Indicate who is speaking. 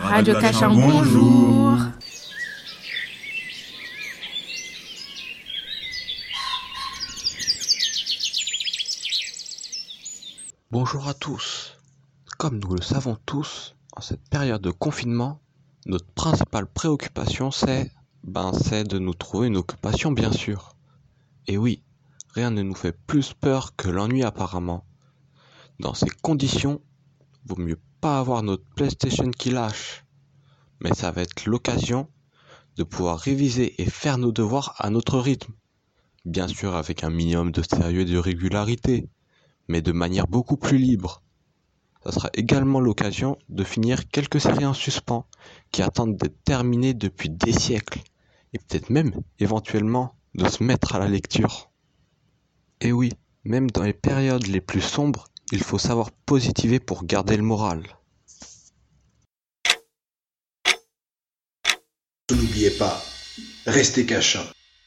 Speaker 1: Radio Cachan, bonjour.
Speaker 2: Bonjour à tous. Comme nous le savons tous, en cette période de confinement, notre principale préoccupation c'est de nous trouver une occupation bien sûr. Et oui, rien ne nous fait plus peur que l'ennui apparemment. Dans ces conditions, vaut mieux pas avoir notre PlayStation qui lâche. Mais ça va être l'occasion de pouvoir réviser et faire nos devoirs à notre rythme. Bien sûr avec un minimum de sérieux et de régularité, mais de manière beaucoup plus libre. Ça sera également l'occasion de finir quelques séries en suspens qui attendent d'être terminées depuis des siècles, et peut-être même, éventuellement, de se mettre à la lecture. Et oui, même dans les périodes les plus sombres, il faut savoir positiver pour garder le moral.
Speaker 3: N'oubliez pas, restez cachants.